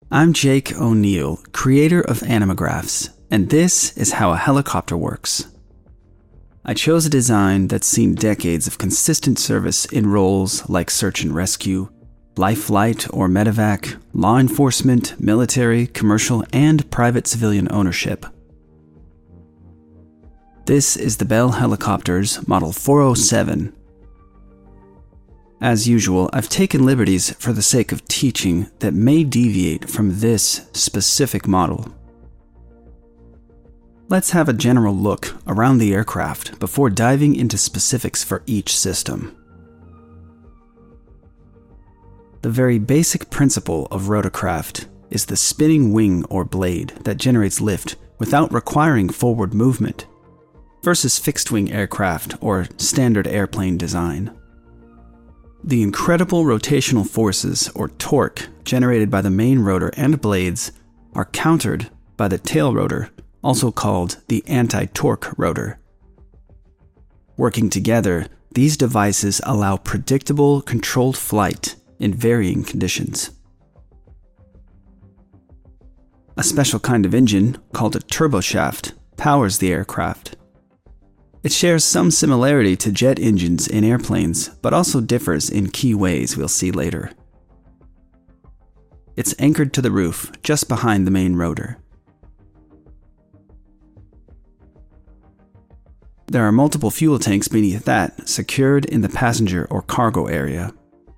I'm Jake O'Neill, creator of Animographs, and this is how a helicopter works. I chose a design that's seen decades of consistent service in roles like search and rescue, life flight or medevac, law enforcement, military, commercial, and private civilian ownership. This is the Bell Helicopters Model 407. As usual, I've taken liberties for the sake of teaching that may deviate from this specific model. Let's have a general look around the aircraft before diving into specifics for each system. The very basic principle of rotorcraft is the spinning wing or blade that generates lift without requiring forward movement, versus fixed-wing aircraft or standard airplane design. The incredible rotational forces, or torque, generated by the main rotor and blades are countered by the tail rotor, also called the anti-torque rotor. Working together, these devices allow predictable, controlled flight in varying conditions. A special kind of engine, called a turboshaft, powers the aircraft. It shares some similarity to jet engines in airplanes, but also differs in key ways we'll see later. It's anchored to the roof, just behind the main rotor. There are multiple fuel tanks beneath that, secured in the passenger or cargo area.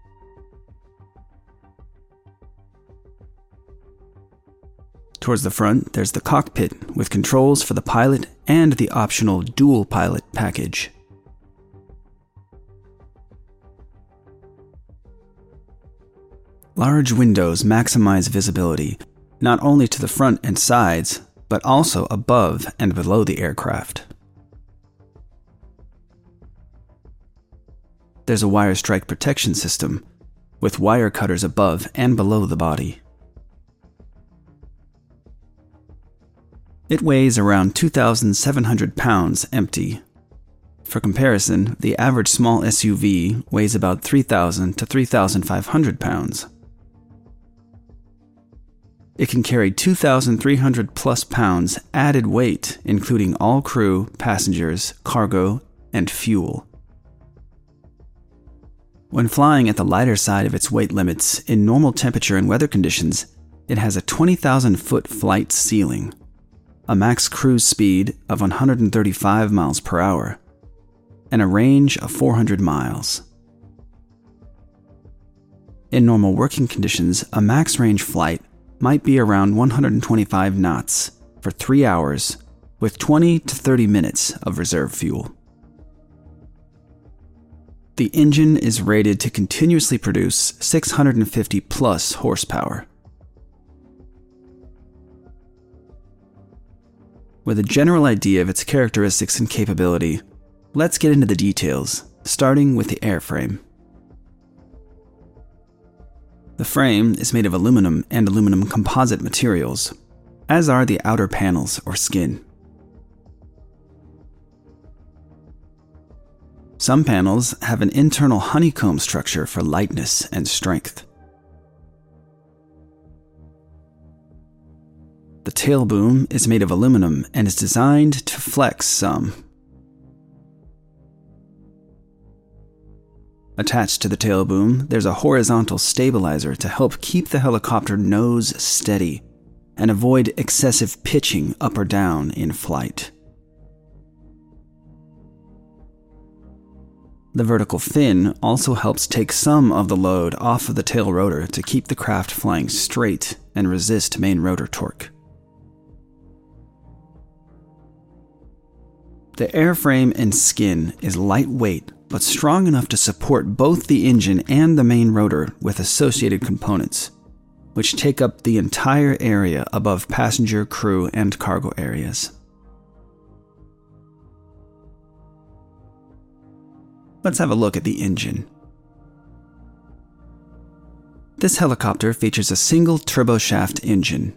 Towards the front, there's the cockpit, with controls for the pilot and the optional dual pilot package. Large windows maximize visibility, not only to the front and sides, but also above and below the aircraft. There's a wire strike protection system, with wire cutters above and below the body. It weighs around 2,700 pounds empty. For comparison, the average small SUV weighs about 3,000 to 3,500 pounds. It can carry 2,300 plus pounds added weight, including all crew, passengers, cargo, and fuel. When flying at the lighter side of its weight limits in normal temperature and weather conditions, it has a 20,000-foot flight ceiling, a max cruise speed of 135 miles per hour, and a range of 400 miles. In normal working conditions, a max range flight might be around 125 knots for 3 hours with 20 to 30 minutes of reserve fuel. The engine is rated to continuously produce 650 plus horsepower. With a general idea of its characteristics and capability, let's get into the details, starting with the airframe. The frame is made of aluminum and aluminum composite materials, as are the outer panels or skin. Some panels have an internal honeycomb structure for lightness and strength. The tail boom is made of aluminum and is designed to flex some. Attached to the tail boom, there's a horizontal stabilizer to help keep the helicopter nose steady and avoid excessive pitching up or down in flight. The vertical fin also helps take some of the load off of the tail rotor to keep the craft flying straight and resist main rotor torque. The airframe and skin is lightweight but strong enough to support both the engine and the main rotor with associated components, which take up the entire area above passenger, crew, and cargo areas. Let's have a look at the engine. This helicopter features a single turboshaft engine.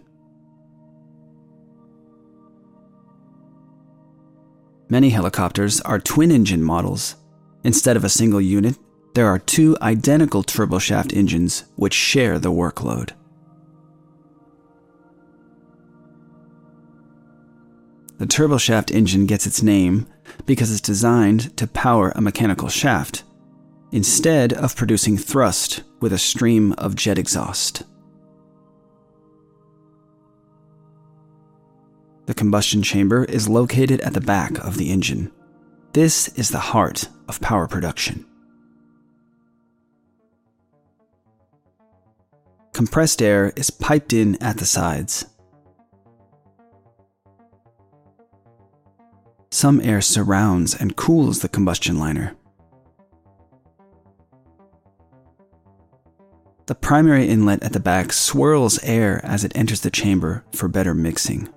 Many helicopters are twin-engine models. Instead of a single unit, there are two identical turboshaft engines which share the workload. the turboshaft engine gets its name because it's designed to power a mechanical shaft, instead of producing thrust with a stream of jet exhaust. The combustion chamber is located at the back of the engine. This is the heart of power production. Compressed air is piped in at the sides. Some air surrounds and cools the combustion liner. The primary inlet at the back swirls air as it enters the chamber for better mixing.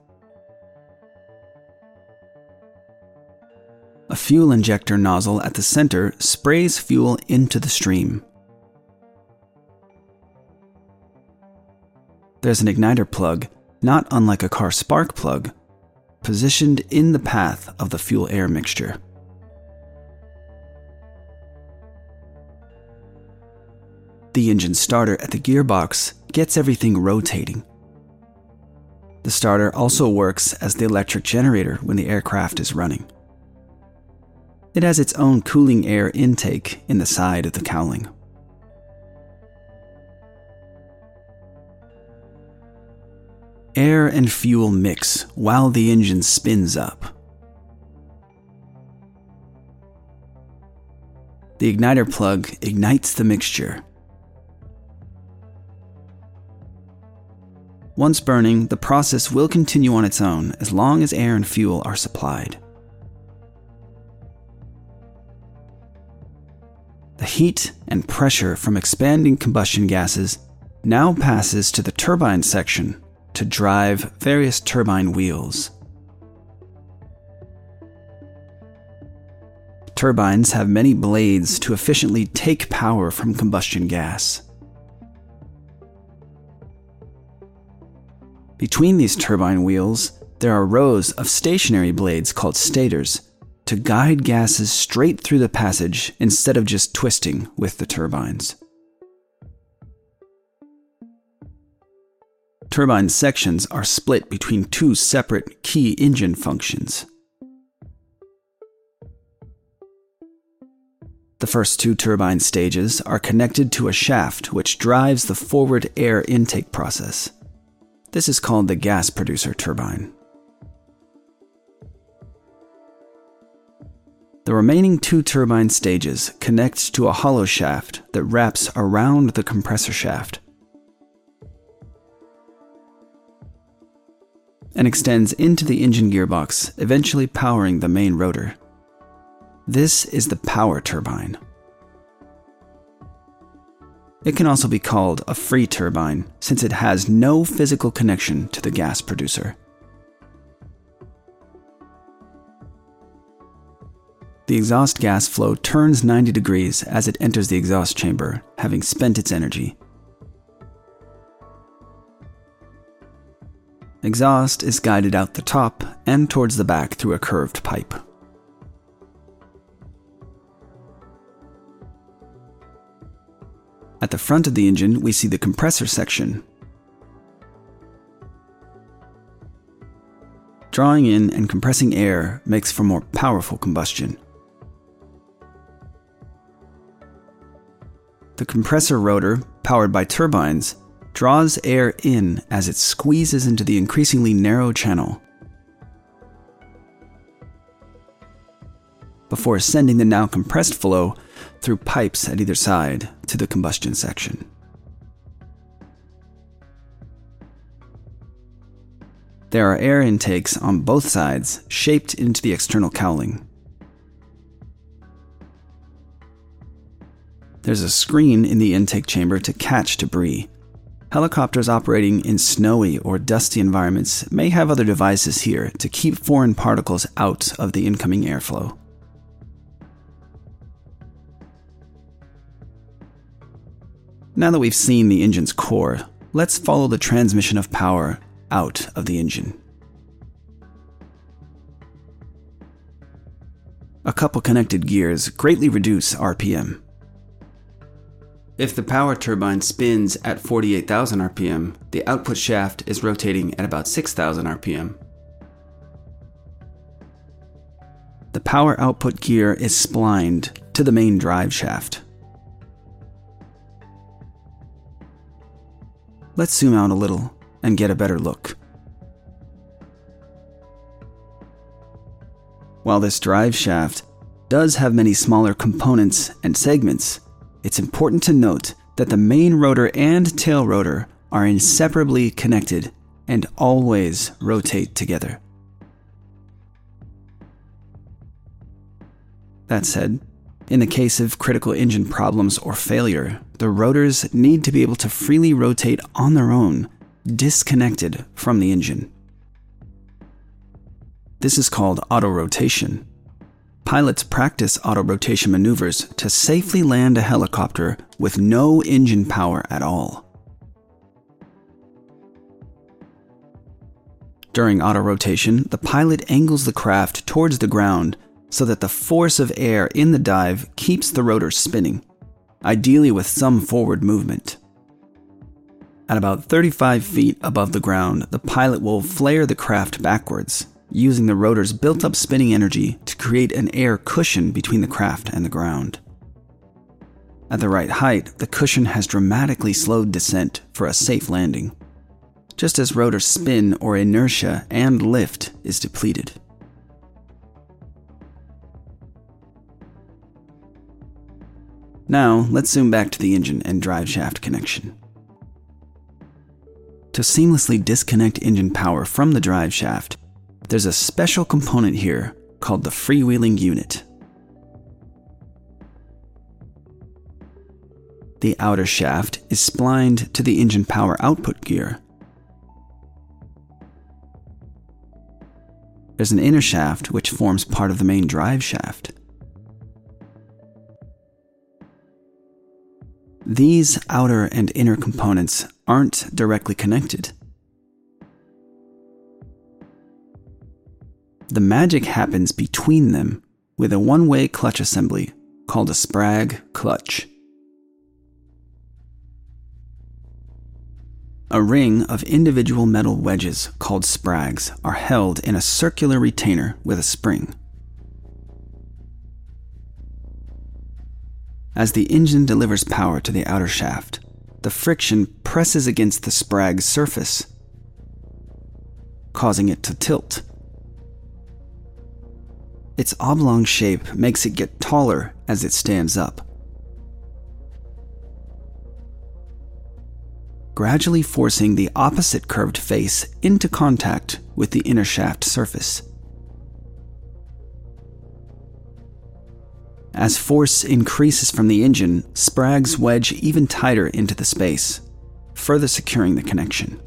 A fuel injector nozzle at the center sprays fuel into the stream. There's an igniter plug, not unlike a car spark plug, positioned in the path of the fuel-air mixture. The engine starter at the gearbox gets everything rotating. The starter also works as the electric generator when the aircraft is running. It has its own cooling air intake in the side of the cowling. Air and fuel mix while the engine spins up. The igniter plug ignites the mixture. Once burning, the process will continue on its own as long as air and fuel are supplied. The heat and pressure from expanding combustion gases now passes to the turbine section to drive various turbine wheels. Turbines have many blades to efficiently take power from combustion gas. Between these turbine wheels, there are rows of stationary blades called stators to guide gases straight through the passage instead of just twisting with the turbines. Turbine sections are split between two separate key engine functions. The first two turbine stages are connected to a shaft which drives the forward air intake process. This is called the gas producer turbine. The remaining two turbine stages connect to a hollow shaft that wraps around the compressor shaft and extends into the engine gearbox, eventually powering the main rotor. This is the power turbine. It can also be called a free turbine since it has no physical connection to the gas producer. The exhaust gas flow turns 90 degrees as it enters the exhaust chamber, having spent its energy. Exhaust is guided out the top and towards the back through a curved pipe. At the front of the engine, we see the compressor section. Drawing in and compressing air makes for more powerful combustion. The compressor rotor, powered by turbines, draws air in as it squeezes into the increasingly narrow channel before sending the now compressed flow through pipes at either side to the combustion section. There are air intakes on both sides shaped into the external cowling. There's a screen in the intake chamber to catch debris. Helicopters operating in snowy or dusty environments may have other devices here to keep foreign particles out of the incoming airflow. Now that we've seen the engine's core, let's follow the transmission of power out of the engine. A couple connected gears greatly reduce RPM. If the power turbine spins at 48,000 RPM, the output shaft is rotating at about 6,000 RPM. the power output gear is splined to the main drive shaft. Let's zoom out a little and get a better look. While this drive shaft does have many smaller components and segments, it's important to note that the main rotor and tail rotor are inseparably connected and always rotate together. That said, in the case of critical engine problems or failure, the rotors need to be able to freely rotate on their own, disconnected from the engine. This is called autorotation. Pilots practice autorotation maneuvers to safely land a helicopter with no engine power at all. During autorotation, the pilot angles the craft towards the ground so that the force of air in the dive keeps the rotor spinning, ideally with some forward movement. At about 35 feet above the ground, the pilot will flare the craft backwards, using the rotor's built-up spinning energy to create an air cushion between the craft and the ground. At the right height, the cushion has dramatically slowed descent for a safe landing, just as rotor spin or inertia and lift is depleted. Now, let's zoom back to the engine and drive shaft connection. To seamlessly disconnect engine power from the drive shaft, there's a special component here called the freewheeling unit. The outer shaft is splined to the engine power output gear. There's an inner shaft which forms part of the main drive shaft. These outer and inner components aren't directly connected. The magic happens between them with a one-way clutch assembly called a Sprague clutch. A ring of individual metal wedges called sprags are held in a circular retainer with a spring. As the engine delivers power to the outer shaft, the friction presses against the sprag's surface, causing it to tilt. Its oblong shape makes it get taller as it stands up, gradually forcing the opposite curved face into contact with the inner shaft surface. As force increases from the engine, sprags wedge even tighter into the space, further securing the connection.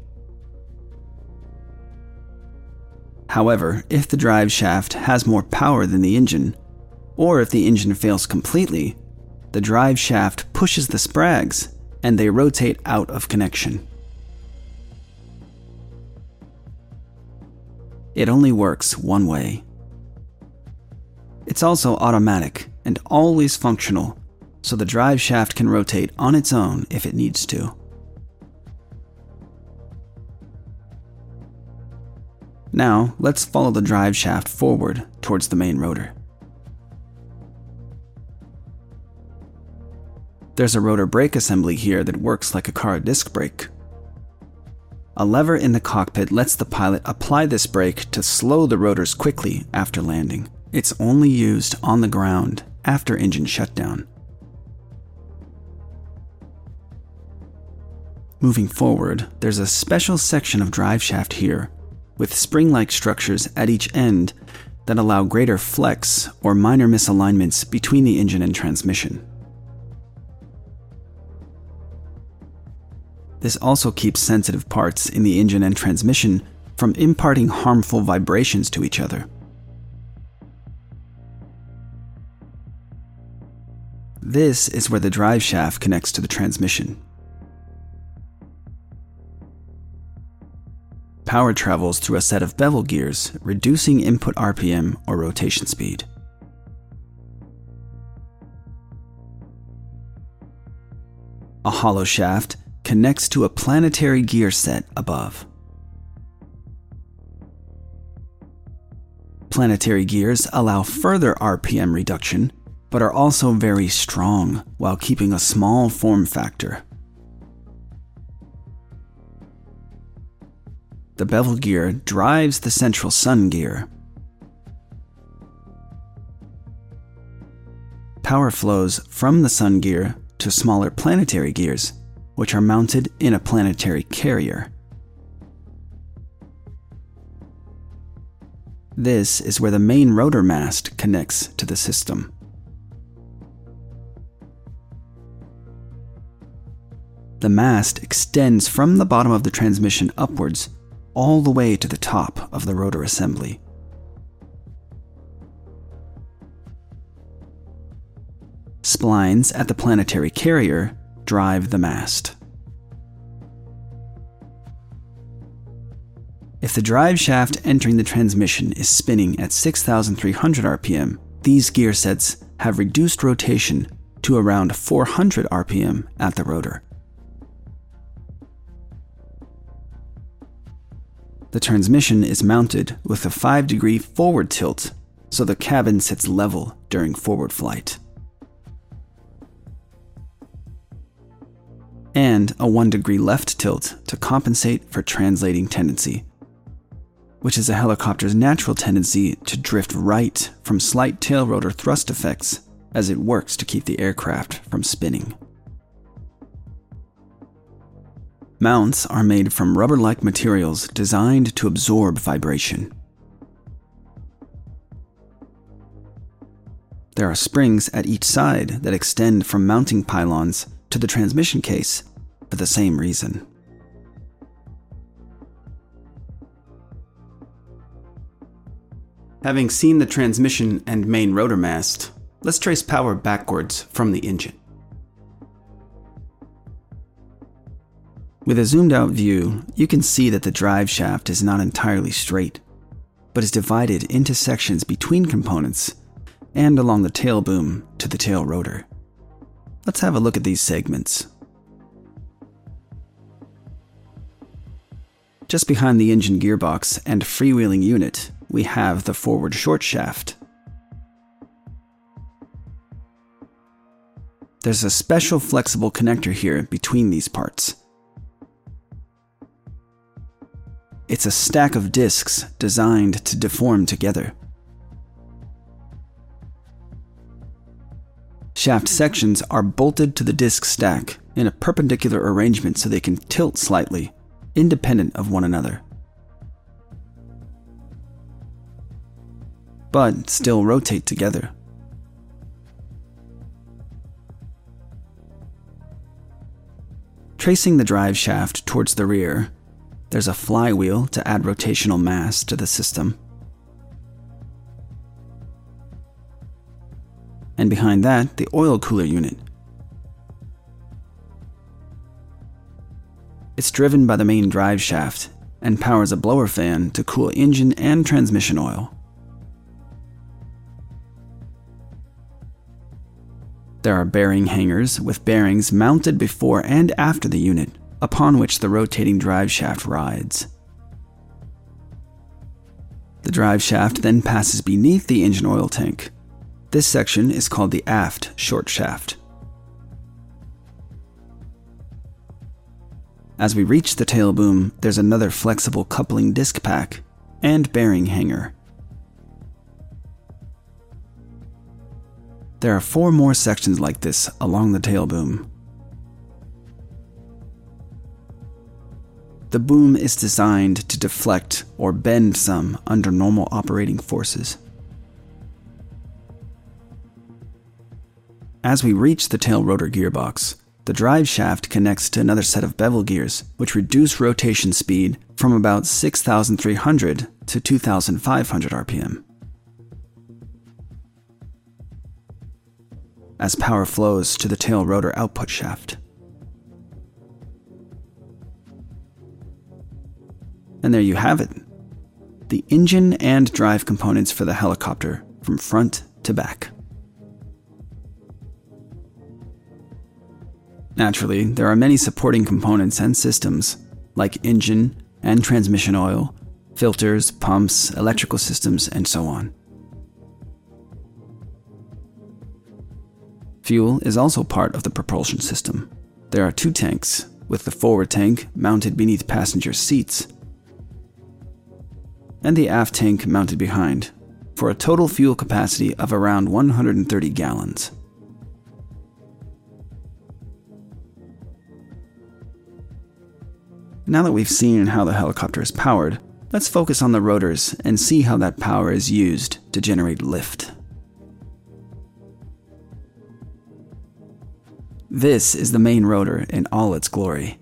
However, if the drive shaft has more power than the engine, or if the engine fails completely, the drive shaft pushes the sprags and they rotate out of connection. It only works one way. It's also automatic and always functional, so the drive shaft can rotate on its own if it needs to. Now, let's follow the drive shaft forward towards the main rotor. There's a rotor brake assembly here that works like a car disc brake. A lever in the cockpit lets the pilot apply this brake to slow the rotors quickly after landing. It's only used on the ground after engine shutdown. Moving forward, there's a special section of drive shaft here with spring-like structures at each end that allow greater flex or minor misalignments between the engine and transmission. This also keeps sensitive parts in the engine and transmission from imparting harmful vibrations to each other. This is where the drive shaft connects to the transmission. Power travels through a set of bevel gears, reducing input RPM or rotation speed. A hollow shaft connects to a planetary gear set above. Planetary gears allow further RPM reduction, but are also very strong while keeping a small form factor. The bevel gear drives the central sun gear. Power flows from the sun gear to smaller planetary gears, which are mounted in a planetary carrier. This is where the main rotor mast connects to the system. The mast extends from the bottom of the transmission upwards all the way to the top of the rotor assembly. Splines at the planetary carrier drive the mast. If the drive shaft entering the transmission is spinning at 6,300 RPM, these gear sets have reduced rotation to around 400 RPM at the rotor. The transmission is mounted with a 5-degree forward tilt, so the cabin sits level during forward flight. And a 1-degree left tilt to compensate for translating tendency, which is a helicopter's natural tendency to drift right from slight tail rotor thrust effects as it works to keep the aircraft from spinning. Mounts are made from rubber-like materials designed to absorb vibration. There are springs at each side that extend from mounting pylons to the transmission case for the same reason. Having seen the transmission and main rotor mast, let's trace power backwards from the engine. With a zoomed-out view, you can see that the drive shaft is not entirely straight, but is divided into sections between components and along the tail boom to the tail rotor. Let's have a look at these segments. Just behind the engine gearbox and freewheeling unit, we have the forward short shaft. There's a special flexible connector here between these parts. It's a stack of discs designed to deform together. Shaft sections are bolted to the disc stack in a perpendicular arrangement so they can tilt slightly, independent of one another, but still rotate together. Tracing the drive shaft towards the rear, there's a flywheel to add rotational mass to the system. And behind that, the oil cooler unit. It's driven by the main drive shaft and powers a blower fan to cool engine and transmission oil. There are bearing hangers with bearings mounted before and after the unit, upon which the rotating drive shaft rides. The drive shaft then passes beneath the engine oil tank. This section is called the aft short shaft. As we reach the tail boom, there's another flexible coupling disc pack and bearing hanger. There are 4 more sections like this along the tail boom. The boom is designed to deflect or bend some under normal operating forces. As we reach the tail rotor gearbox, the drive shaft connects to another set of bevel gears, which reduce rotation speed from about 6,300 to 2,500 RPM. As power flows to the tail rotor output shaft. And there you have it, the engine and drive components for the helicopter from front to back. Naturally, there are many supporting components and systems, like engine and transmission oil, filters, pumps, electrical systems, and so on. Fuel is also part of the propulsion system. There are 2 tanks, with the forward tank mounted beneath passenger seats, and the aft tank mounted behind, for a total fuel capacity of around 130 gallons. Now that we've seen how the helicopter is powered, let's focus on the rotors and see how that power is used to generate lift. This is the main rotor in all its glory.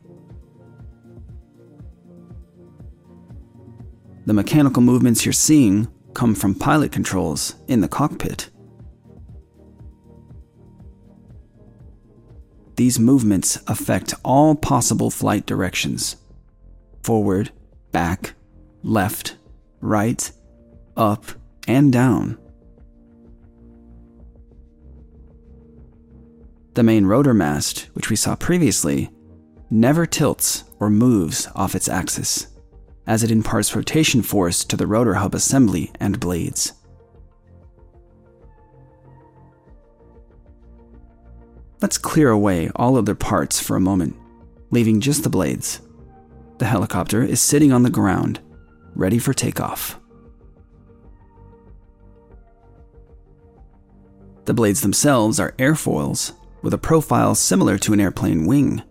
The mechanical movements you're seeing come from pilot controls in the cockpit. These movements affect all possible flight directions: forward, back, left, right, up, and down. The main rotor mast, which we saw previously, never tilts or moves off its axis, as it imparts rotation force to the rotor hub assembly and blades. Let's clear away all other parts for a moment, leaving just the blades. The helicopter is sitting on the ground, ready for takeoff. The blades themselves are airfoils with a profile similar to an airplane wing.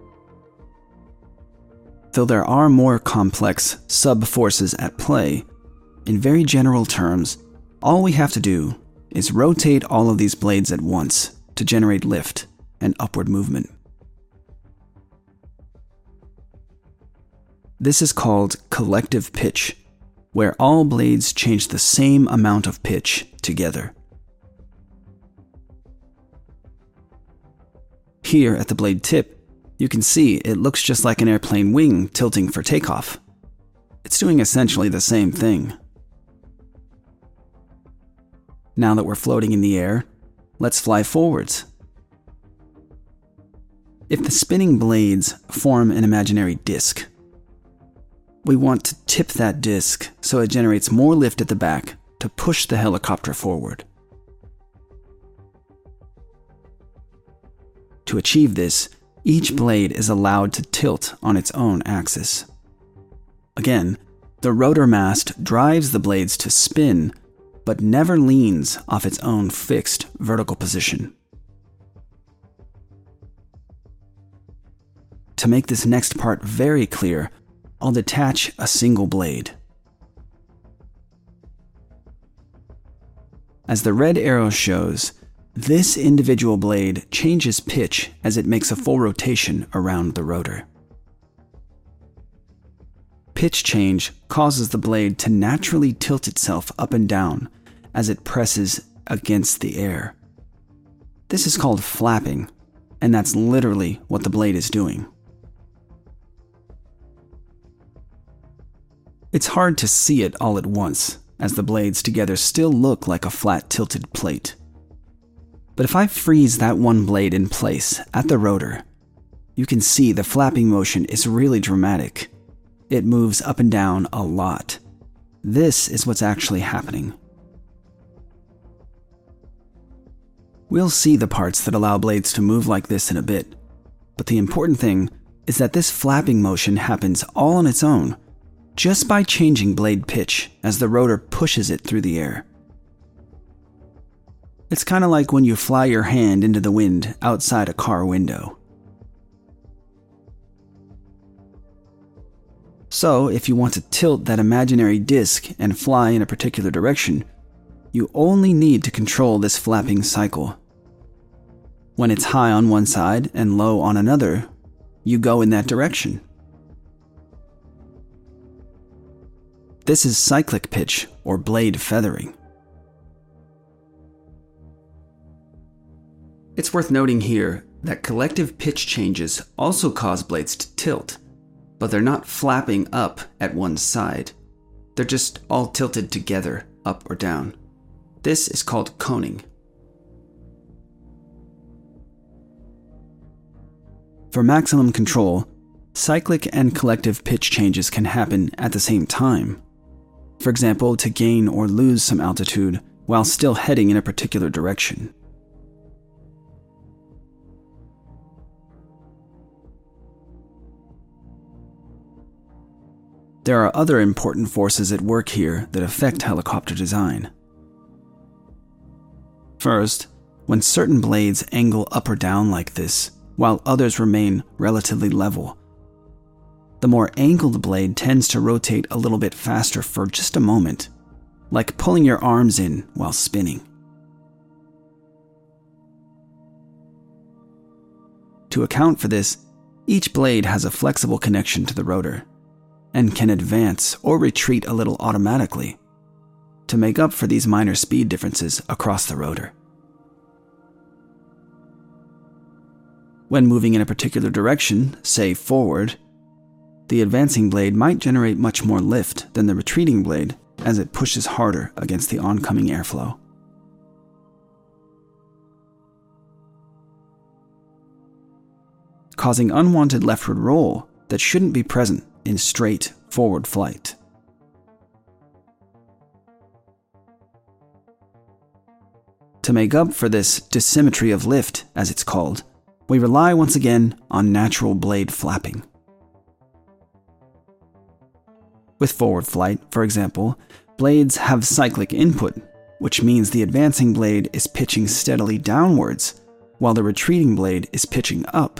Though there are more complex sub-forces at play, in very general terms, all we have to do is rotate all of these blades at once to generate lift and upward movement. This is called collective pitch, where all blades change the same amount of pitch together. Here at the blade tip, you can see it looks just like an airplane wing tilting for takeoff. It's doing essentially the same thing. Now that we're floating in the air, let's fly forwards. If the spinning blades form an imaginary disc, we want to tip that disc so it generates more lift at the back to push the helicopter forward. To achieve this, each blade is allowed to tilt on its own axis. Again, the rotor mast drives the blades to spin, but never leans off its own fixed vertical position. To make this next part very clear, I'll detach a single blade. As the red arrow shows, this individual blade changes pitch as it makes a full rotation around the rotor. Pitch change causes the blade to naturally tilt itself up and down as it presses against the air. This is called flapping, and that's literally what the blade is doing. It's hard to see it all at once, as the blades together still look like a flat tilted plate. But if I freeze that one blade in place at the rotor, you can see the flapping motion is really dramatic. It moves up and down a lot. This is what's actually happening. We'll see the parts that allow blades to move like this in a bit, but the important thing is that this flapping motion happens all on its own, just by changing blade pitch as the rotor pushes it through the air. It's kind of like when you fly your hand into the wind outside a car window. So, if you want to tilt that imaginary disc and fly in a particular direction, you only need to control this flapping cycle. When it's high on one side and low on another, you go in that direction. This is cyclic pitch, or blade feathering. It's worth noting here that collective pitch changes also cause blades to tilt, but they're not flapping up at one side. They're just all tilted together, up or down. This is called coning. For maximum control, cyclic and collective pitch changes can happen at the same time, for example, to gain or lose some altitude while still heading in a particular direction. There are other important forces at work here that affect helicopter design. First, when certain blades angle up or down like this, while others remain relatively level, the more angled blade tends to rotate a little bit faster for just a moment, like pulling your arms in while spinning. To account for this, each blade has a flexible connection to the rotor, and can advance or retreat a little automatically to make up for these minor speed differences across the rotor. When moving in a particular direction, say forward, the advancing blade might generate much more lift than the retreating blade as it pushes harder against the oncoming airflow. Causing unwanted leftward roll that shouldn't be present in straight forward flight. To make up for this dissymmetry of lift, as it's called, we rely once again on natural blade flapping. With forward flight, for example, blades have cyclic input, which means the advancing blade is pitching steadily downwards, while the retreating blade is pitching up.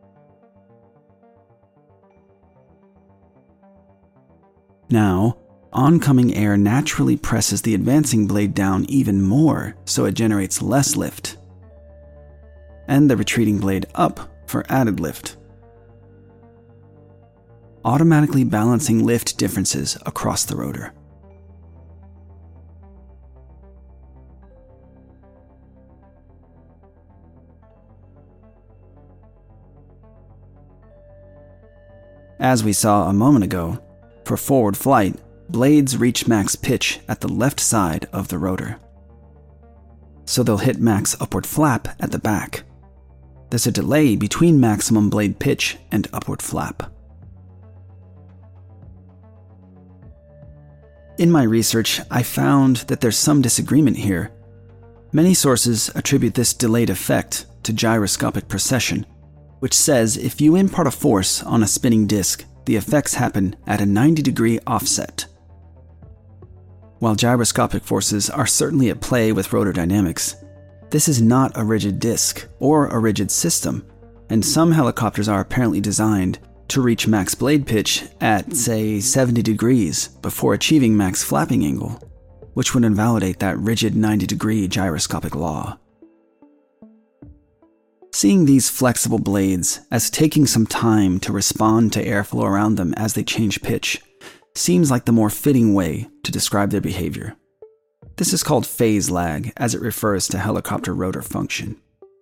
Now, oncoming air naturally presses the advancing blade down even more, so it generates less lift, and the retreating blade up for added lift, automatically balancing lift differences across the rotor. As we saw a moment ago, for forward flight, blades reach max pitch at the left side of the rotor, so they'll hit max upward flap at the back. There's a delay between maximum blade pitch and upward flap. In my research, I found that there's some disagreement here. Many sources attribute this delayed effect to gyroscopic precession, which says if you impart a force on a spinning disc, the effects happen at a 90-degree offset. While gyroscopic forces are certainly at play with rotor dynamics, this is not a rigid disc or a rigid system, and some helicopters are apparently designed to reach max blade pitch at, say, 70 degrees before achieving max flapping angle, which would invalidate that rigid 90-degree gyroscopic law. Seeing these flexible blades as taking some time to respond to airflow around them as they change pitch seems like the more fitting way to describe their behavior. This is called phase lag, as it refers to helicopter rotor function.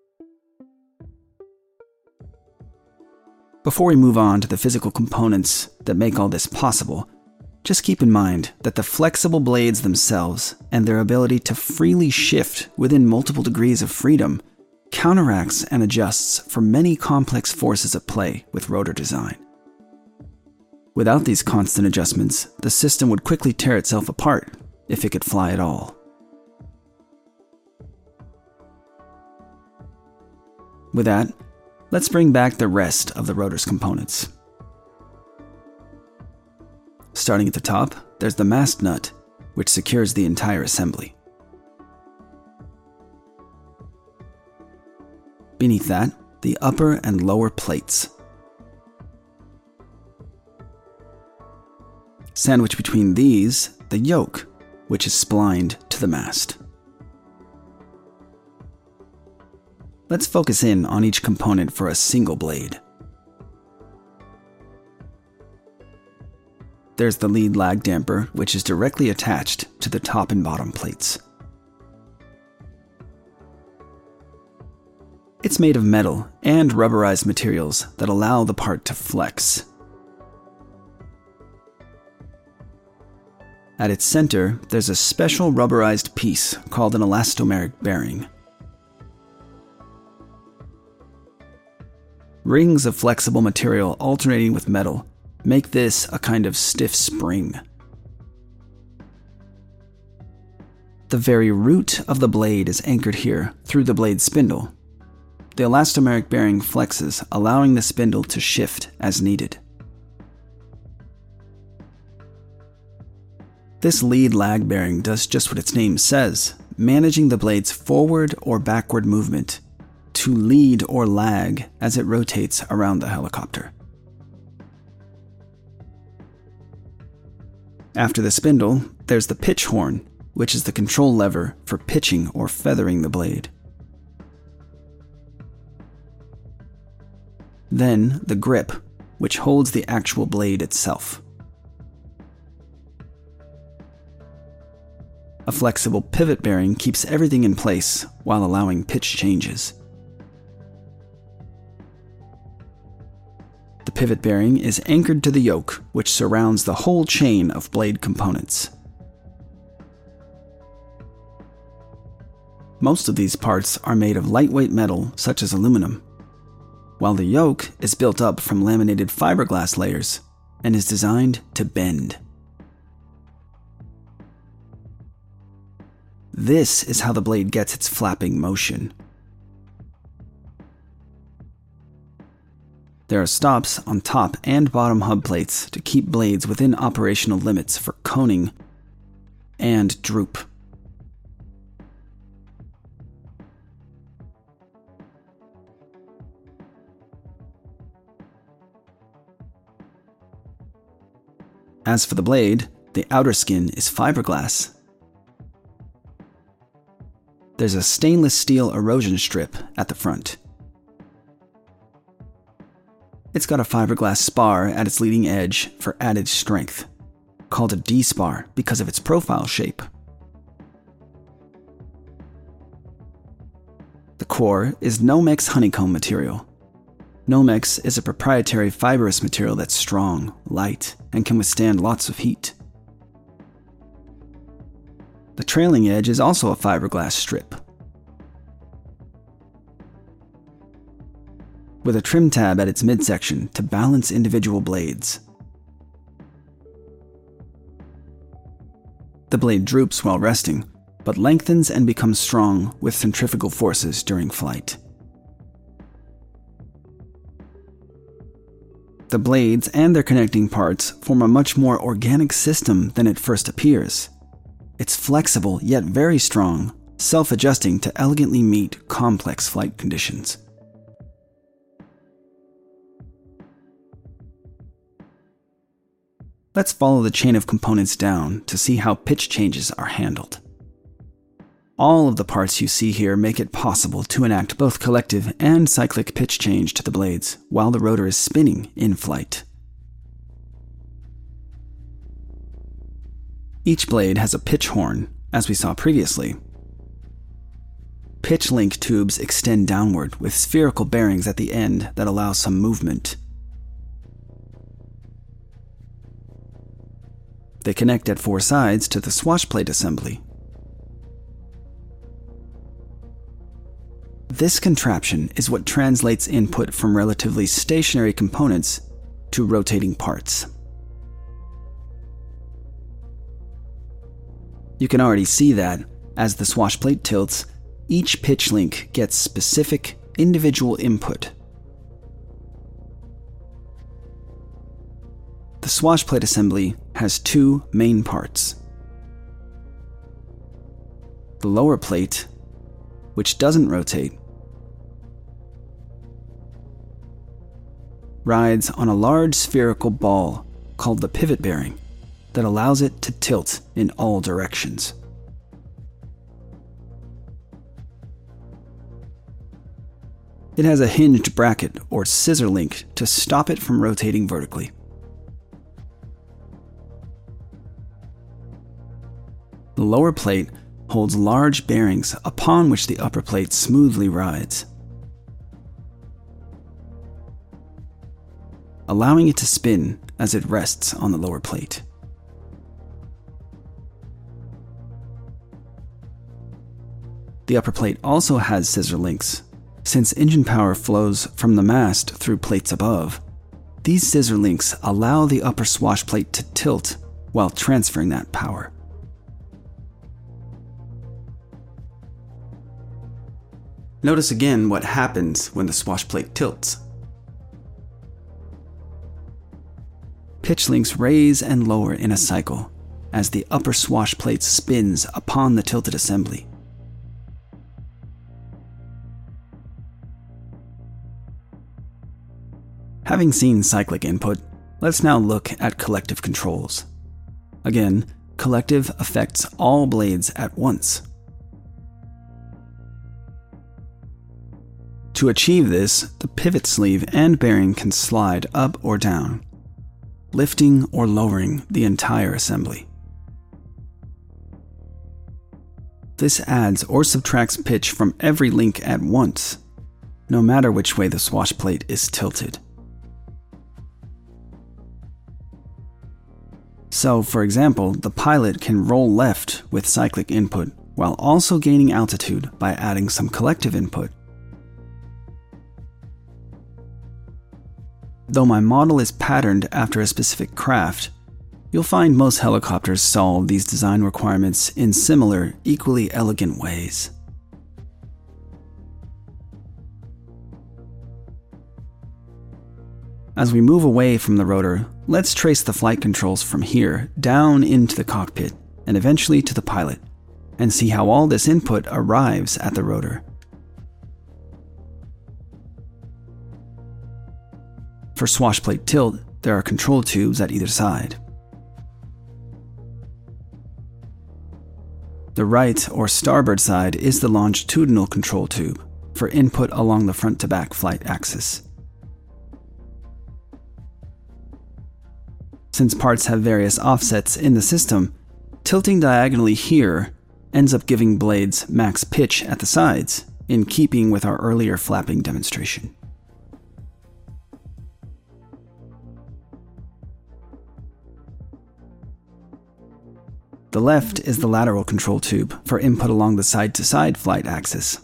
Before we move on to the physical components that make all this possible, just keep in mind that the flexible blades themselves and their ability to freely shift within multiple degrees of freedom counteracts and adjusts for many complex forces at play with rotor design. Without these constant adjustments, the system would quickly tear itself apart if it could fly at all. With that, let's bring back the rest of the rotor's components. Starting at the top, there's the mast nut, which secures the entire assembly. Beneath that, the upper and lower plates. Sandwiched between these, the yoke, which is splined to the mast. Let's focus in on each component for a single blade. There's the lead lag damper, which is directly attached to the top and bottom plates. It's made of metal and rubberized materials that allow the part to flex. At its center, there's a special rubberized piece called an elastomeric bearing. Rings of flexible material alternating with metal make this a kind of stiff spring. The very root of the blade is anchored here through the blade spindle. The elastomeric bearing flexes, allowing the spindle to shift as needed. This lead-lag bearing does just what its name says, managing the blade's forward or backward movement to lead or lag as it rotates around the helicopter. After the spindle, there's the pitch horn, which is the control lever for pitching or feathering the blade. Then the grip, which holds the actual blade itself. A flexible pivot bearing keeps everything in place while allowing pitch changes. The pivot bearing is anchored to the yoke, which surrounds the whole chain of blade components. Most of these parts are made of lightweight metal such as aluminum, while the yoke is built up from laminated fiberglass layers and is designed to bend. This is how the blade gets its flapping motion. There are stops on top and bottom hub plates to keep blades within operational limits for coning and droop. As for the blade, the outer skin is fiberglass. There's a stainless steel erosion strip at the front. It's got a fiberglass spar at its leading edge for added strength, called a D-spar because of its profile shape. The core is Nomex honeycomb material. Nomex is a proprietary fibrous material that's strong, light, and can withstand lots of heat. The trailing edge is also a fiberglass strip, with a trim tab at its midsection to balance individual blades. The blade droops while resting, but lengthens and becomes strong with centrifugal forces during flight. The blades and their connecting parts form a much more organic system than it first appears. It's flexible yet very strong, self-adjusting to elegantly meet complex flight conditions. Let's follow the chain of components down to see how pitch changes are handled. All of the parts you see here make it possible to enact both collective and cyclic pitch change to the blades while the rotor is spinning in flight. Each blade has a pitch horn, as we saw previously. Pitch link tubes extend downward with spherical bearings at the end that allow some movement. They connect at four sides to the swash plate assembly. This contraption is what translates input from relatively stationary components to rotating parts. You can already see that, as the swash plate tilts, each pitch link gets specific, individual input. The swash plate assembly has two main parts. The lower plate, which doesn't rotate, rides on a large spherical ball called the pivot bearing that allows it to tilt in all directions. It has a hinged bracket or scissor link to stop it from rotating vertically. The lower plate holds large bearings upon which the upper plate smoothly rides, allowing it to spin as it rests on the lower plate. The upper plate also has scissor links. Since engine power flows from the mast through plates above, these scissor links allow the upper swash plate to tilt while transferring that power. Notice again what happens when the swash plate tilts. Pitch links raise and lower in a cycle as the upper swash plate spins upon the tilted assembly. Having seen cyclic input, let's now look at collective controls. Again, collective affects all blades at once. To achieve this, the pivot sleeve and bearing can slide up or down, lifting or lowering the entire assembly. This adds or subtracts pitch from every link at once, no matter which way the swash plate is tilted. So, for example, the pilot can roll left with cyclic input while also gaining altitude by adding some collective input. Though my model is patterned after a specific craft, you'll find most helicopters solve these design requirements in similar, equally elegant ways. As we move away from the rotor, let's trace the flight controls from here down into the cockpit and eventually to the pilot, and see how all this input arrives at the rotor. For swash plate tilt, there are control tubes at either side. The right or starboard side is the longitudinal control tube for input along the front-to-back flight axis. Since parts have various offsets in the system, tilting diagonally here ends up giving blades max pitch at the sides, in keeping with our earlier flapping demonstration. The left is the lateral control tube for input along the side-to-side flight axis.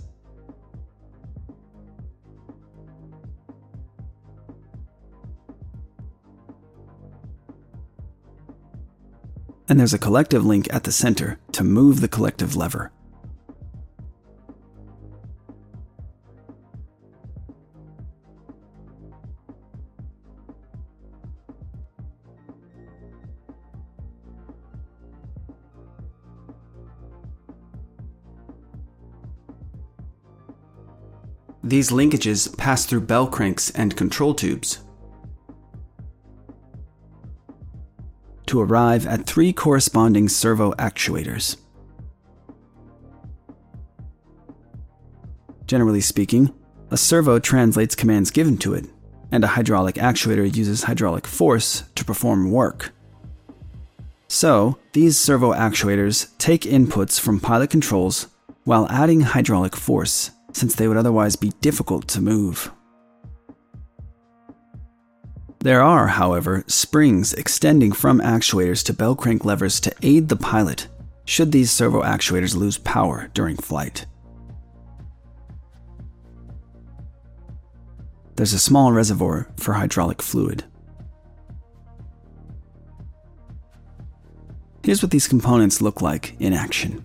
And there's a collective link at the center to move the collective lever. These linkages pass through bell cranks and control tubes to arrive at 3 corresponding servo actuators. Generally speaking, a servo translates commands given to it, and a hydraulic actuator uses hydraulic force to perform work. So, these servo actuators take inputs from pilot controls while adding hydraulic force, since they would otherwise be difficult to move. There are, however, springs extending from actuators to bell crank levers to aid the pilot should these servo actuators lose power during flight. There's a small reservoir for hydraulic fluid. Here's what these components look like in action.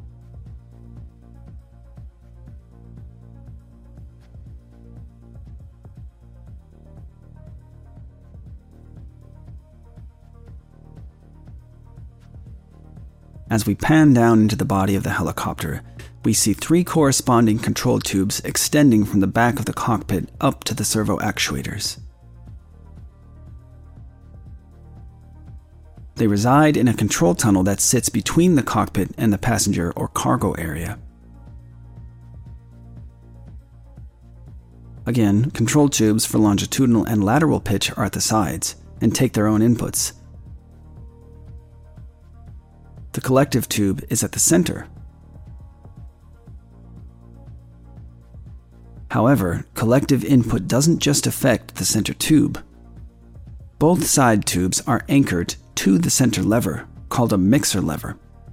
As we pan down into the body of the helicopter, we see 3 corresponding control tubes extending from the back of the cockpit up to the servo actuators. They reside in a control tunnel that sits between the cockpit and the passenger or cargo area. Again, control tubes for longitudinal and lateral pitch are at the sides and take their own inputs. The collective tube is at the center. However, collective input doesn't just affect the center tube. Both side tubes are anchored to the center lever, called a mixer lever.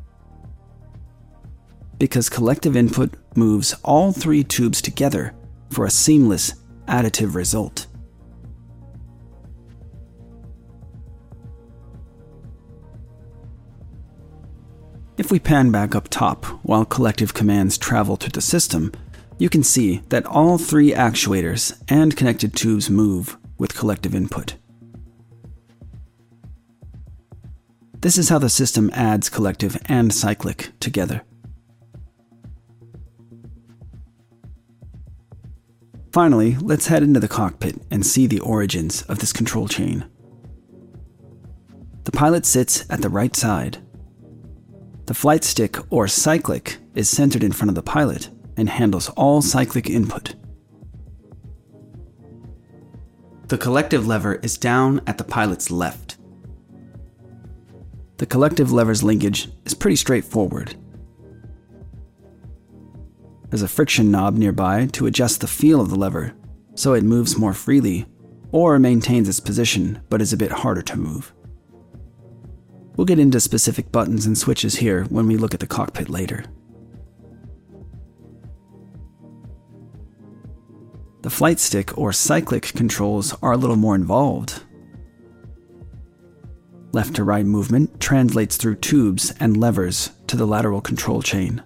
Because collective input moves all 3 tubes together for a seamless, additive result. If we pan back up top while collective commands travel through the system, You can see that all three actuators and connected tubes move with collective input. This is how the system adds collective and cyclic together. Finally, let's head into the cockpit and see the origins of this control chain. The pilot sits at the right side. The flight stick, or cyclic, is centered in front of the pilot and handles all cyclic input. The collective lever is down at the pilot's left. The collective lever's linkage is pretty straightforward. There's a friction knob nearby to adjust the feel of the lever, so it moves more freely, or maintains its position but is a bit harder to move. We'll get into specific buttons and switches here when we look at the cockpit later. The flight stick or cyclic controls are a little more involved. Left to right movement translates through tubes and levers to the lateral control chain.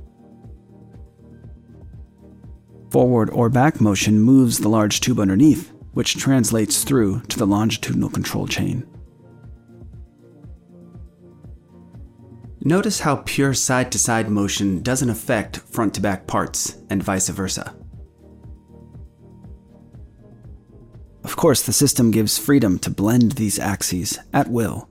Forward or back motion moves the large tube underneath, which translates through to the longitudinal control chain. Notice how pure side-to-side motion doesn't affect front-to-back parts, and vice versa. Of course, the system gives freedom to blend these axes at will.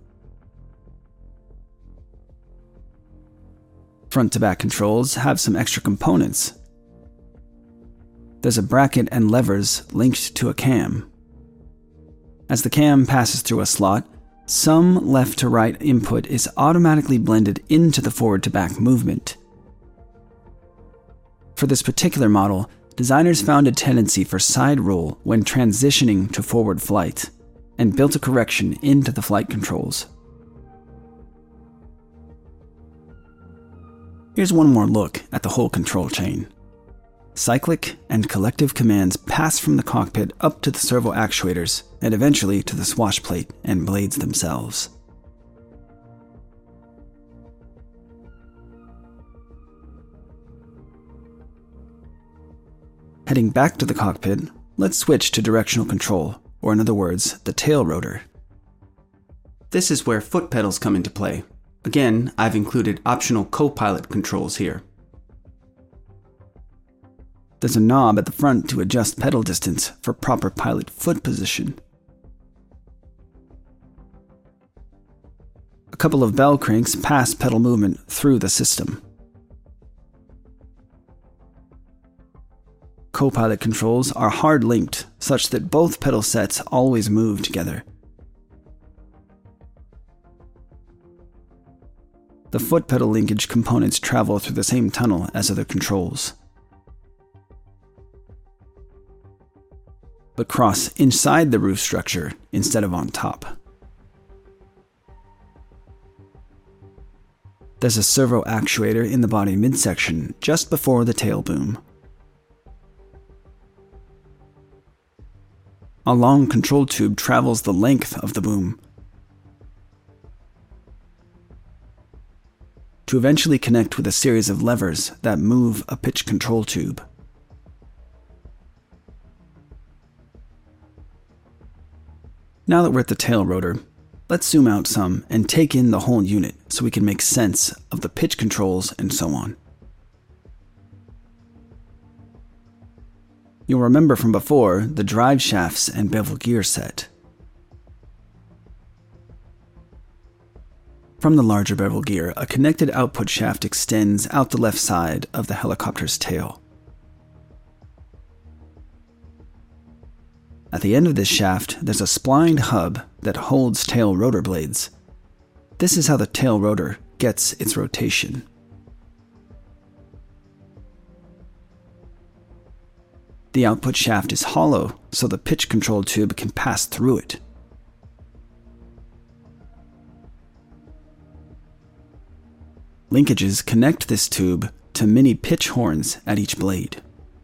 Front-to-back controls have some extra components. There's a bracket and levers linked to a cam. As the cam passes through a slot, some left-to-right input is automatically blended into the forward-to-back movement. For this particular model, designers found a tendency for side roll when transitioning to forward flight, and built a correction into the flight controls. Here's one more look at the whole control chain. Cyclic and collective commands pass from the cockpit up to the servo actuators and eventually to the swash plate and blades themselves. Heading back to the cockpit, let's switch to directional control, or in other words, the tail rotor. This is where foot pedals come into play. Again, I've included optional co-pilot controls here. There's a knob at the front to adjust pedal distance for proper pilot foot position. A couple of bell cranks pass pedal movement through the system. Co-pilot controls are hard-linked such that both pedal sets always move together. The foot pedal linkage components travel through the same tunnel as other controls, but cross inside the roof structure instead of on top. There's a servo actuator in the body midsection just before the tail boom. A long control tube travels the length of the boom to eventually connect with a series of levers that move a pitch control tube. Now that we're at the tail rotor, let's zoom out some and take in the whole unit so we can make sense of the pitch controls and so on. You'll remember from before the drive shafts and bevel gear set. From the larger bevel gear, a connected output shaft extends out the left side of the helicopter's tail. At the end of this shaft, there's a splined hub that holds tail rotor blades. This is how the tail rotor gets its rotation. The output shaft is hollow, so the pitch control tube can pass through it. Linkages connect this tube to mini pitch horns at each blade.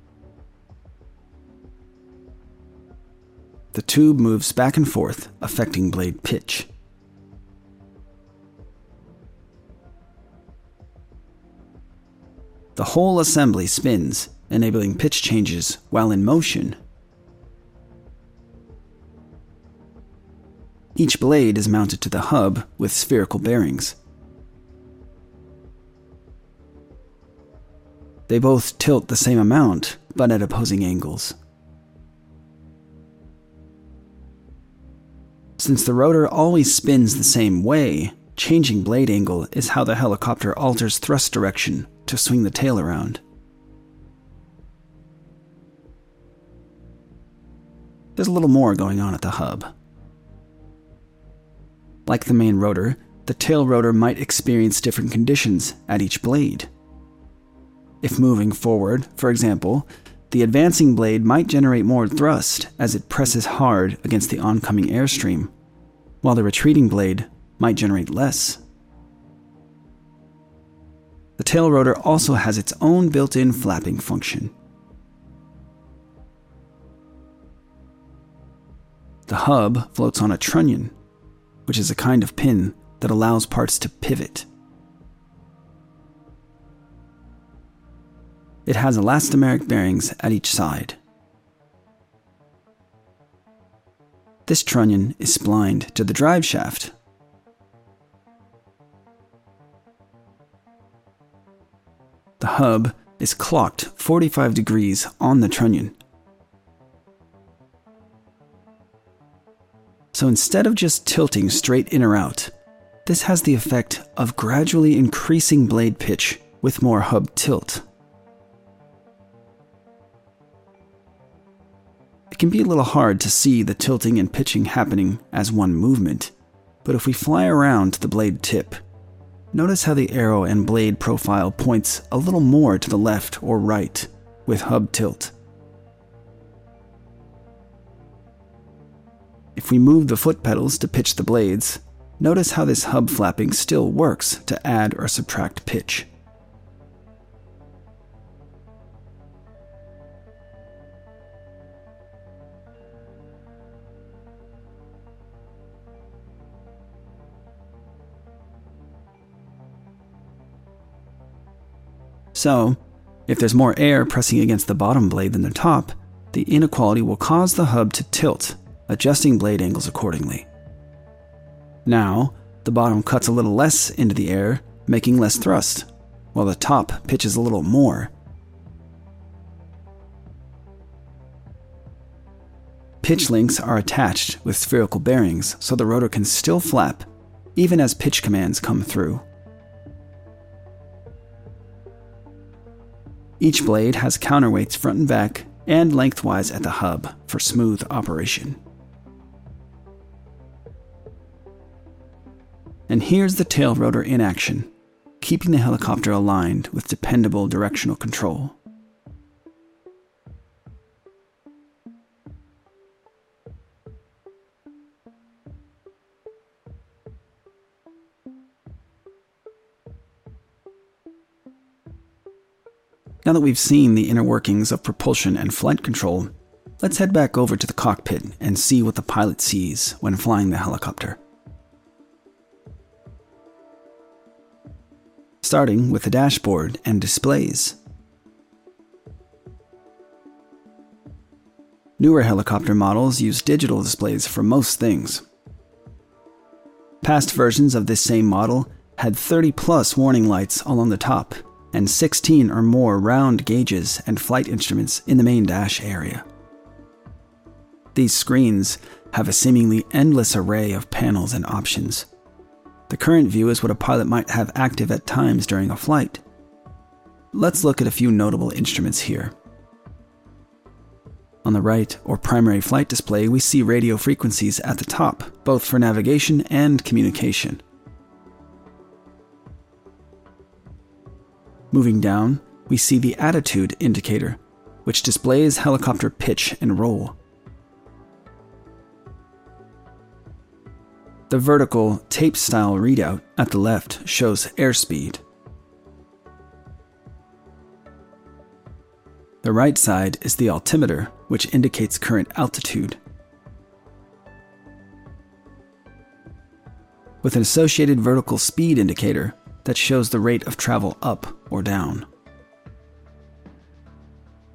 The tube moves back and forth, affecting blade pitch. The whole assembly spins enabling pitch changes while in motion. Each blade is mounted to the hub with spherical bearings. They both tilt the same amount, but at opposing angles. Since the rotor always spins the same way, changing blade angle is how the helicopter alters thrust direction to swing the tail around. There's a little more going on at the hub. Like the main rotor, the tail rotor might experience different conditions at each blade. If moving forward, for example, the advancing blade might generate more thrust as it presses hard against the oncoming airstream, while the retreating blade might generate less. The tail rotor also has its own built-in flapping function. The hub floats on a trunnion, which is a kind of pin that allows parts to pivot. It has elastomeric bearings at each side. This trunnion is splined to the drive shaft. The hub is clocked 45 degrees on the trunnion. So instead of just tilting straight in or out, this has the effect of gradually increasing blade pitch with more hub tilt. It can be a little hard to see the tilting and pitching happening as one movement, but if we fly around the blade tip, notice how the arrow and blade profile points a little more to the left or right with hub tilt. If we move the foot pedals to pitch the blades, notice how this hub flapping still works to add or subtract pitch. So, if there's more air pressing against the bottom blade than the top, the inequality will cause the hub to tilt, adjusting blade angles accordingly. Now, the bottom cuts a little less into the air, making less thrust, while the top pitches a little more. Pitch links are attached with spherical bearings so the rotor can still flap, even as pitch commands come through. Each blade has counterweights front and back and lengthwise at the hub for smooth operation. And here's the tail rotor in action, keeping the helicopter aligned with dependable directional control. Now that we've seen the inner workings of propulsion and flight control, let's head back over to the cockpit and see what the pilot sees when flying the helicopter. Starting with the dashboard and displays. Newer helicopter models use digital displays for most things. Past versions of this same model had 30+ warning lights along the top, and 16 or more round gauges and flight instruments in the main dash area. These screens have a seemingly endless array of panels and options. The current view is what a pilot might have active at times during a flight. Let's look at a few notable instruments here. On the right, or primary flight display, we see radio frequencies at the top, both for navigation and communication. Moving down, we see the attitude indicator, which displays helicopter pitch and roll. The vertical tape-style readout at the left shows airspeed. The right side is the altimeter, which indicates current altitude. With an associated vertical speed indicator, that shows the rate of travel up or down.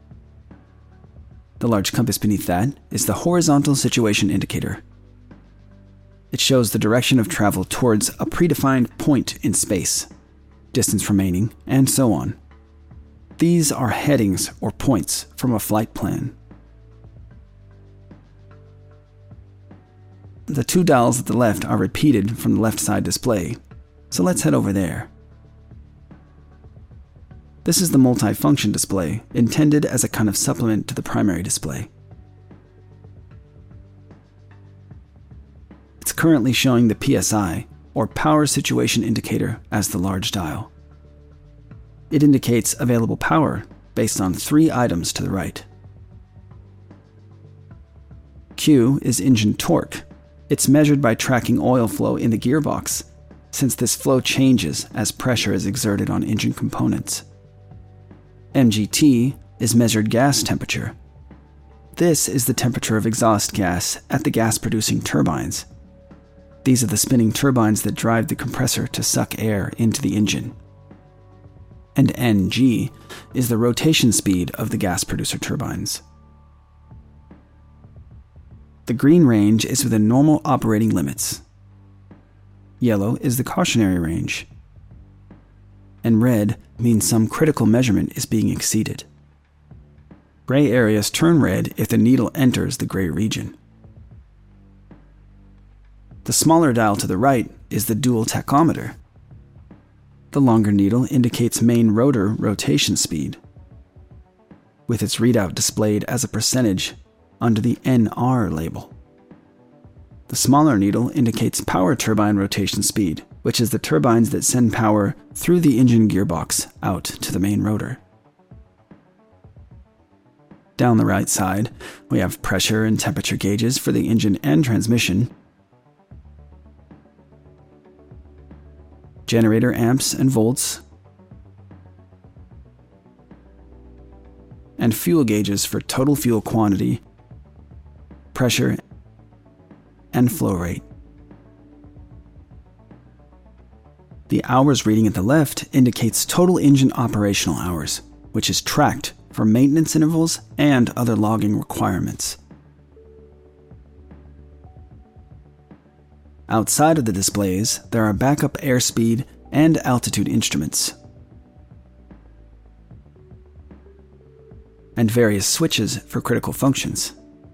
The large compass beneath that is the horizontal situation indicator. It shows the direction of travel towards a predefined point in space, distance remaining, and so on. These are headings or points from a flight plan. The two dials at the left are repeated from the left side display, so let's head over there. This is the multi-function display, intended as a kind of supplement to the primary display. It's currently showing the PSI, or Power Situation Indicator, as the large dial. It indicates available power based on 3 items to the right. Q is engine torque. It's measured by tracking oil flow in the gearbox, since this flow changes as pressure is exerted on engine components. MGT is measured gas temperature. This is the temperature of exhaust gas at the gas-producing turbines. These are the spinning turbines that drive the compressor to suck air into the engine. And NG is the rotation speed of the gas producer turbines. The green range is within normal operating limits. Yellow is the cautionary range. And red means some critical measurement is being exceeded. Gray areas turn red if the needle enters the gray region. The smaller dial to the right is the dual tachometer. The longer needle indicates main rotor rotation speed, with its readout displayed as a percentage under the NR label. The smaller needle indicates power turbine rotation speed, which is the turbines that send power through the engine gearbox out to the main rotor. Down the right side, we have pressure and temperature gauges for the engine and transmission, generator amps and volts, and fuel gauges for total fuel quantity, pressure, and flow rate. The hours reading at the left indicates total engine operational hours, which is tracked for maintenance intervals and other logging requirements. Outside of the displays, there are backup airspeed and altitude instruments, and various switches for critical functions.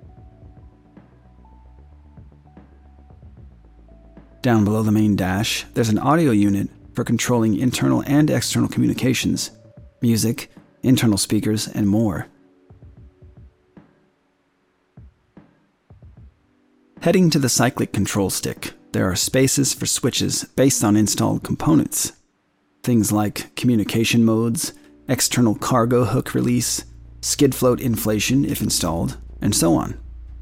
Down below the main dash, there's an audio unit for controlling internal and external communications, music, internal speakers, and more. Heading to the cyclic control stick, there are spaces for switches based on installed components. Things like communication modes, external cargo hook release, skid float inflation if installed, and so on.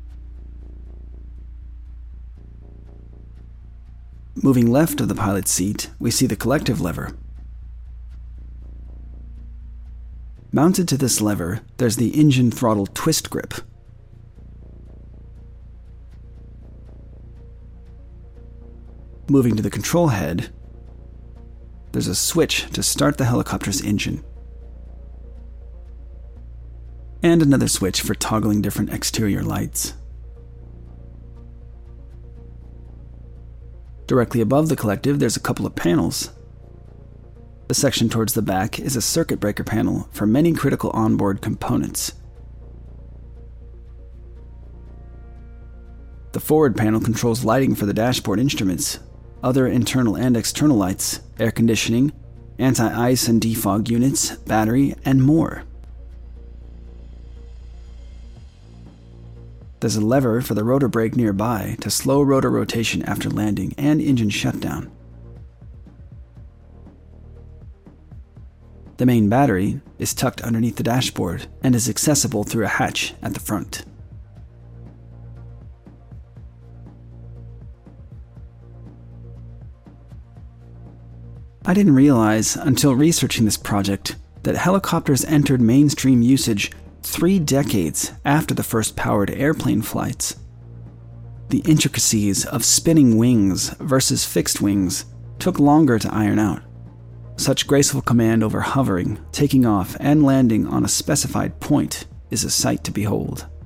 Moving left of the pilot's seat, we see the collective lever. Mounted to this lever, there's the engine throttle twist grip. Moving to the control head, there's a switch to start the helicopter's engine, and another switch for toggling different exterior lights. Directly above the collective, there's a couple of panels. The section towards the back is a circuit breaker panel for many critical onboard components. The forward panel controls lighting for the dashboard instruments, other internal and external lights, air conditioning, anti-ice and defog units, battery, and more. There's a lever for the rotor brake nearby to slow rotor rotation after landing and engine shutdown. The main battery is tucked underneath the dashboard and is accessible through a hatch at the front. I didn't realize until researching this project that helicopters entered mainstream usage 3 decades after the first powered airplane flights. The intricacies of spinning wings versus fixed wings took longer to iron out. Such graceful command over hovering, taking off, and landing on a specified point is a sight to behold.